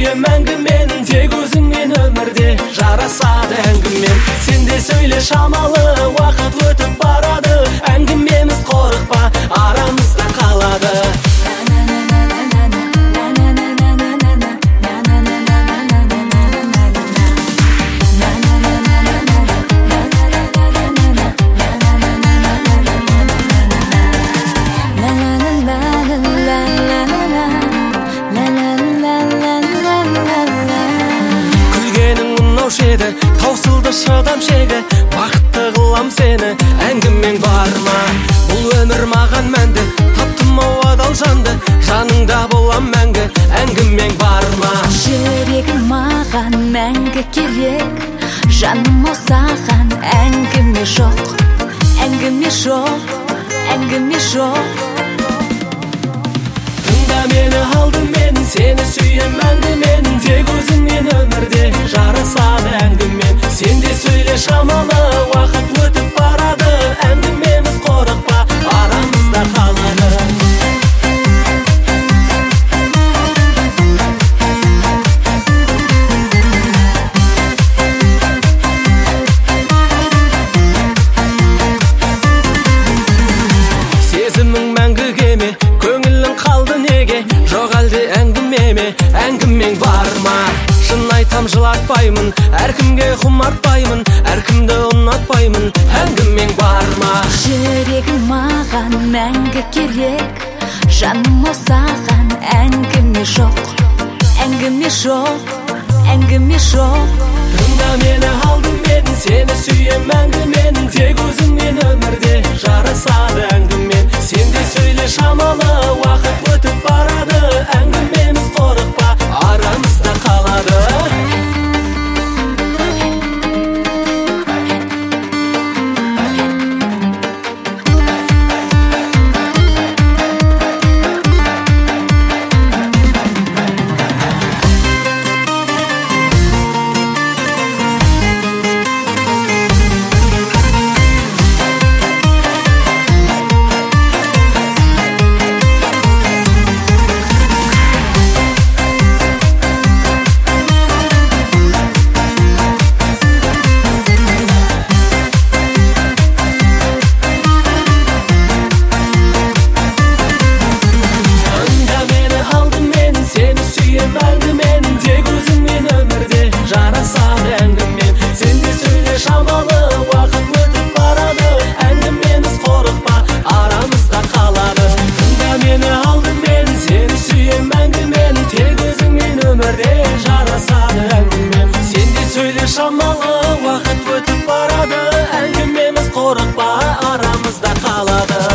сүйем әңгімен, тек өзіңмен өмірде жарасады әңгімен. Сен де сөйле шамалы, уақыт өтіп барады, әңгімеміз қорықпа, арамызда қалады. Таусылды шыдам шегі, бақытты қылам сені, әңгімең бар ма? Бұл өмір маған мәнді, таптым ау адал жанды, жаныңда болам мәңгі, әңгімең бар ма? Жүрегім маған мәңгі керек, жаным осаған әңгіме жоқ, әңгіме жоқ, әңгіме жоқ. Тыңда мені алдымен, сені сүйем әңгімен, тек өзіңмен өмірде жарасады әңгімен. Сен де сөйле шамалы, уақыт өтіп барады, әңгімеміз қорықпа, арамызда қалады. Сезімің мәңгіге ме, көңілің қалды неге, жоқ әлде әңгімеме, әңгімең бар ма? Шын айтам жылатпаймын, әркімге құмартпаймын, әркімді ұнатпаймын, әңгімең бар ма? Жүрегім маған мәңгі керек, жаным осаған әңгіме жоқ, әңгіме жоқ, әңгіме жоқ. Тыңда мені алдымен, сені сүйем әңгімен, тек өзіңмен өмірде жарасады әңгімен. Сен де сөйле шамалы, уақыт өтіп барады, әңгімеміз қорықпа, арамызда қалады. Әңгімен, тек өзіңмен өмірде жарасады әңгімен. Сен де сөйле шамалы, уақыт өтіп барады, әңгімеміз қорықпа, арамызда қалады. Тыңда мені алдымен, сені сүйем әңгімен, тек өзіңмен өмірде жарасады әңгімен. Сен де сөйле шамалы, уақыт өтіп барады, әңгімеміз қорықпа, арамызда қалады.